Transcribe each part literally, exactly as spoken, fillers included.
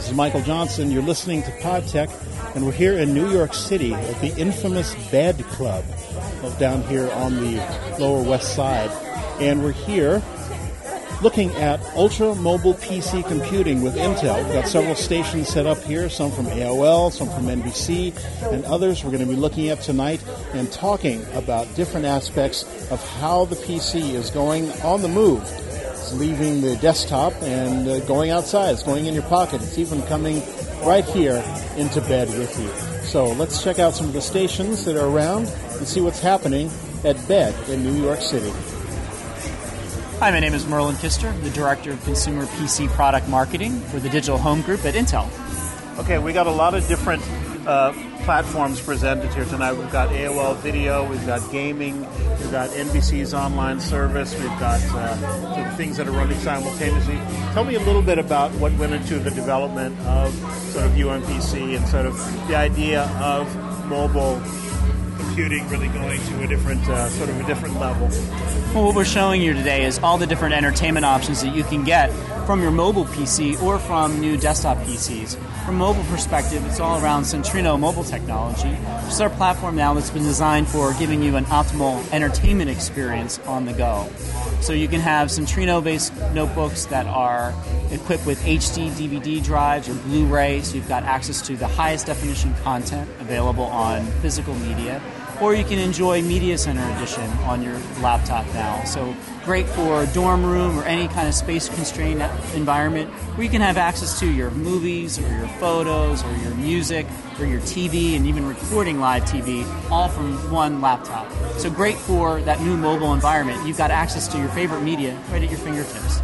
This is Michael Johnson. You're listening to PodTech, and we're here in New York City at the infamous Bed Club down here on the Lower West Side. And we're here looking at ultra-mobile P C computing with Intel. We've got several stations set up here, some from A O L, some from N B C, and others we're going to be looking at tonight and talking about different aspects of how the P C is going on the move. It's leaving the desktop and uh, going outside. It's going in your pocket. It's even coming right here into bed with you. So let's check out some of the stations that are around and see what's happening at Bed in New York City. Hi, my name is Merlin Pfister, the Director of Consumer P C Product Marketing for the Digital Home Group at Intel. Okay, we got a lot of different uh, platforms presented here tonight. We've got A O L Video, we've got gaming, we've got N B C's online service, we've got uh, sort of things that are running simultaneously. Tell me a little bit about what went into the development of sort of U M P C and sort of the idea of mobile computing really going to a different, uh, sort of a different level. Well, what we're showing you today is all the different entertainment options that you can get from your mobile P C or from new desktop P Cs. From a mobile perspective, it's all around Centrino mobile technology, which is our platform now that's been designed for giving you an optimal entertainment experience on the go. So you can have Centrino-based notebooks that are equipped with H D D V D drives or Blu-ray, so you've got access to the highest definition content available on physical media. Or you can enjoy Media Center Edition on your laptop now. So great for a dorm room or any kind of space-constrained environment where you can have access to your movies or your photos or your music or your T V and even recording live T V all from one laptop. So great for that new mobile environment. You've got access to your favorite media right at your fingertips.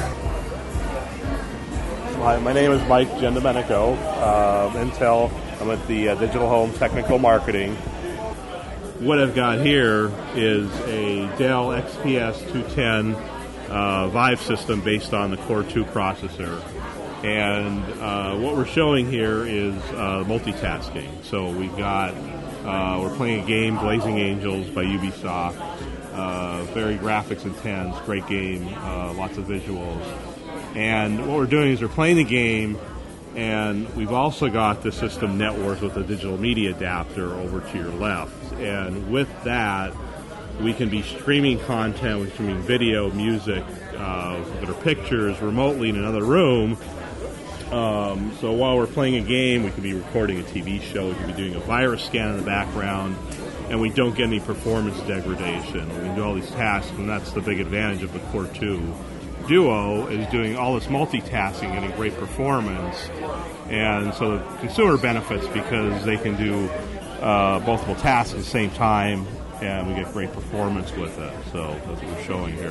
Hi, my name is Mike Gendomenico, uh, Intel. I'm at the uh, Digital Home Technical Marketing. What I've got here is a Dell X P S two ten uh, Vive system based on the Core two processor. And uh, what we're showing here is uh, multitasking. So we've got, uh, we're playing a game, Blazing Angels by Ubisoft. Uh, very graphics intense, great game, uh, lots of visuals. And what we're doing is we're playing the game, and we've also got the system networked with a digital media adapter over to your left. And with that, we can be streaming content, we're streaming video, music, uh, that are pictures remotely in another room. Um, so while we're playing a game, we can be recording a T V show, we can be doing a virus scan in the background, and we don't get any performance degradation. We can do all these tasks, and that's the big advantage of the Core two Duo, is doing all this multitasking, getting great performance. And so the consumer benefits because they can do uh, multiple tasks at the same time, and we get great performance with it. So that's what we're showing here.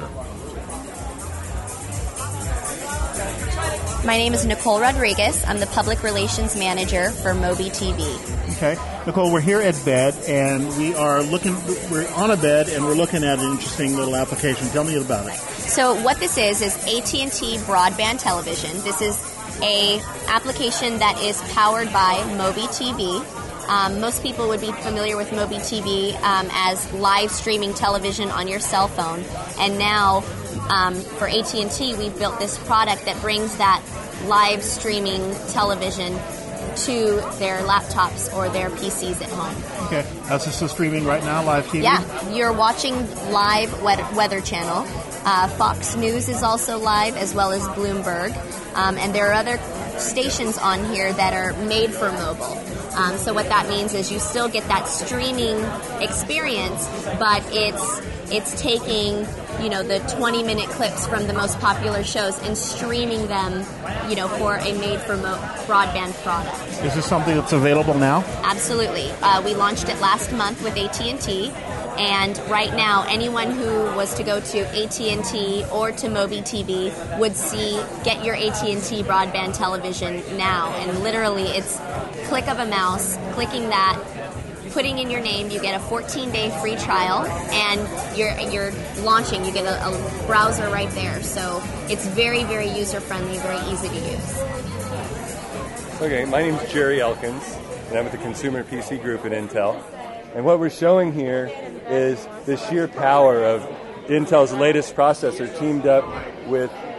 My name is Nicole Rodriguez. I'm the Public Relations Manager for Mobi T V. Okay. Nicole, we're here at Bed, and we are looking, we're on a bed, and we're looking at an interesting little application. Tell me about it. So what this is, is A T and T Broadband Television. This is a application that is powered by Mobi T V. Um, most people would be familiar with Mobi T V um, as live streaming television on your cell phone. And now, um, for A T and T, we've built this product that brings that live streaming television to their laptops or their P Cs at home. Okay. That's just streaming right now, live T V? Yeah. You're watching live Weather Channel. Uh, Fox News is also live, as well as Bloomberg. Um, and there are other stations on here that are made for mobile. Um, so what that means is you still get that streaming experience, but it's it's taking, you know, the twenty minute clips from the most popular shows and streaming them, you know, for a made for mo- broadband product. Is this something that's available now? Absolutely. Uh, we launched it last month with A T and T. And right now, anyone who was to go to A T and T or to Mobi T V would see, get your A T and T broadband television now. And literally, it's click of a mouse, clicking that, putting in your name, you get a fourteen day free trial, and you're you're launching. You get a, a browser right there. So it's very, very user-friendly, very easy to use. Okay, my name's Jerry Elkins, and I'm at the Consumer P C Group at Intel. And what we're showing here is the sheer power of Intel's latest processor teamed up with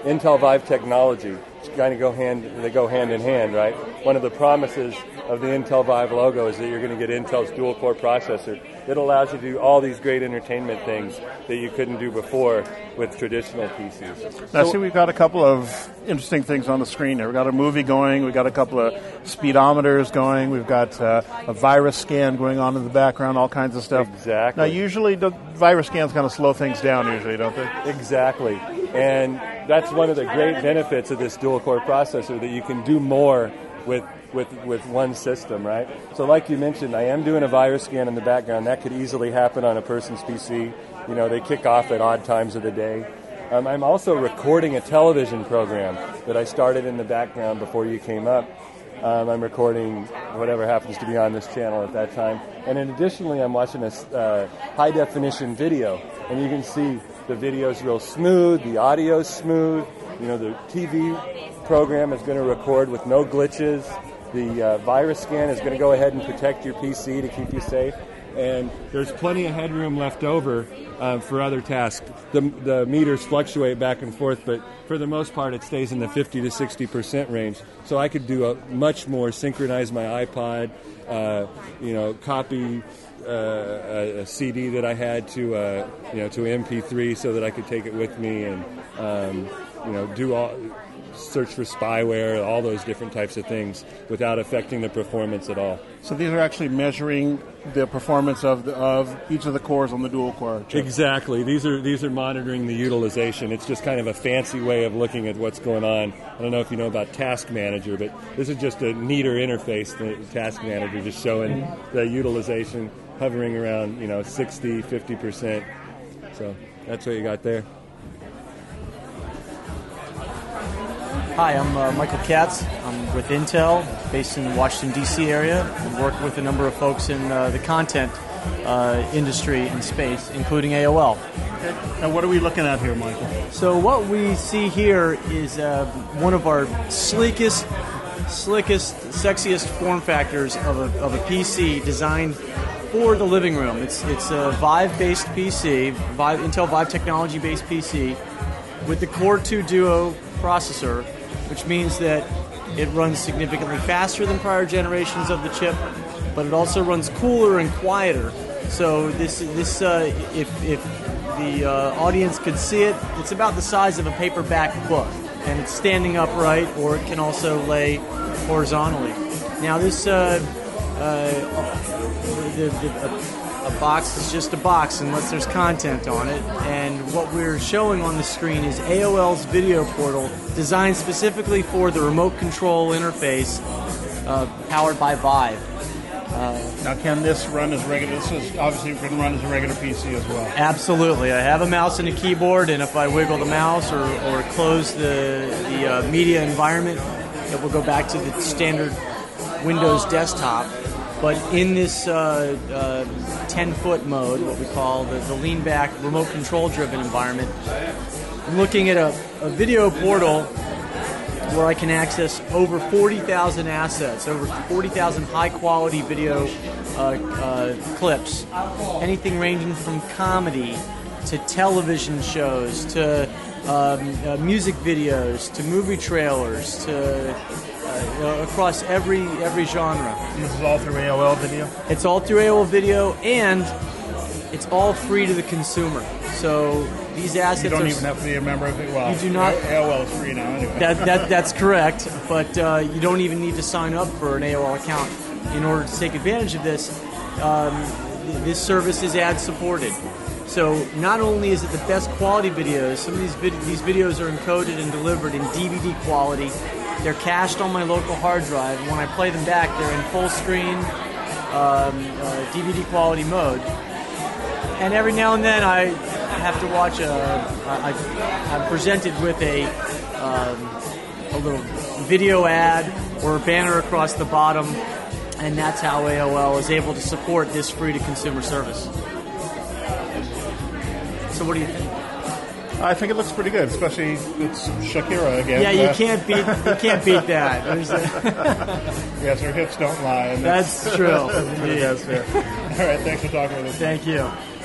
Intel Vive technology. Kind of go hand, they go hand in hand, right? One of the promises of the Intel Vive logo is that you're going to get Intel's dual-core processor. It allows you to do all these great entertainment things that you couldn't do before with traditional P Cs. Now, so, see, we've got a couple of interesting things on the screen here. We've got a movie going. We've got a couple of speedometers going. We've got uh, a virus scan going on in the background, all kinds of stuff. Exactly. Now, usually the virus scans kind of slow things down, usually, don't they? Exactly. And that's one of the great benefits of this dual-core processor, that you can do more with with with one system, right? So like you mentioned, I am doing a virus scan in the background. That could easily happen on a person's P C. You know, they kick off at odd times of the day. Um, I'm also recording a television program that I started in the background before you came up. Um, I'm recording whatever happens to be on this channel at that time. And then additionally, I'm watching a uh, high-definition video. And you can see the video's real smooth, the audio's smooth. You know, the T V program is going to record with no glitches. The uh, virus scan is going to go ahead and protect your P C to keep you safe. And there's plenty of headroom left over uh, for other tasks. The, the meters fluctuate back and forth, but for the most part, it stays in the fifty to sixty percent range. So I could do a, much more, synchronize my iPod, uh, you know, copy uh, a, a C D that I had to, uh, you know, to M P three so that I could take it with me and, um, you know, do all... search for spyware, all those different types of things without affecting the performance at all. So these are actually measuring the performance of the, of each of the cores on the dual core chip. Exactly. These are these are monitoring the utilization. It's just kind of a fancy way of looking at what's going on. I don't know if you know about Task Manager, but this is just a neater interface than Task Manager, just showing the utilization hovering around, you know, sixty, fifty percent. So that's what you got there. Hi, I'm uh, Michael Katz. I'm with Intel, based in the Washington, D C area, and work with a number of folks in uh, the content uh, industry and space, including A O L. Okay. And what are we looking at here, Michael? So what we see here is uh, one of our sleekest, slickest, sexiest form factors of a, of a P C designed for the living room. It's, it's a Vive-based P C, Vive, Intel Vive technology-based P C, with the Core two Duo processor, which means that it runs significantly faster than prior generations of the chip, but it also runs cooler and quieter. So this, this uh, if, if the uh, audience could see it, it's about the size of a paperback book, and it's standing upright, or it can also lay horizontally. Now this, uh, uh, the, the, a, a box is just a box unless there's content on it, and what we're showing on the screen is A O L's video portal, designed specifically for the remote control interface, uh, powered by Vive. Uh, now, can this run as regular? This is obviously going to run as a regular P C as well. Absolutely. I have a mouse and a keyboard, and if I wiggle the mouse or, or close the, the uh, media environment, it will go back to the standard Windows desktop. But in this uh, uh, ten-foot mode, what we call the, the lean-back, remote control-driven environment, I'm looking at a, a video portal where I can access over forty thousand assets, over forty thousand high-quality video uh, uh, clips, anything ranging from comedy to television shows to um, uh, music videos to movie trailers to uh, across every every genre. And this is all through A O L video? It's all through A O L video, and it's all free to the consumer. So these assets you don't are, even have to be a member of it. Well, you do not. A O L is free now anyway. That, that, that's correct, but uh, you don't even need to sign up for an A O L account in order to take advantage of this. Um, this service is ad-supported. So not only is it the best quality videos, some of these, vid- these videos are encoded and delivered in D V D quality. They're cached on my local hard drive, and when I play them back, they're in full screen um, uh, D V D quality mode. And every now and then I have to watch a, I, I'm presented with a, um, a little video ad or a banner across the bottom, and that's how A O L is able to support this free-to-consumer service. So what do you think? I think it looks pretty good, especially it's Shakira again. Yeah, you can't beat you can't beat that. There's a yes, her hips don't lie. And that's, that's true. That's pretty best, yeah. All right, thanks for talking with us. Thank you.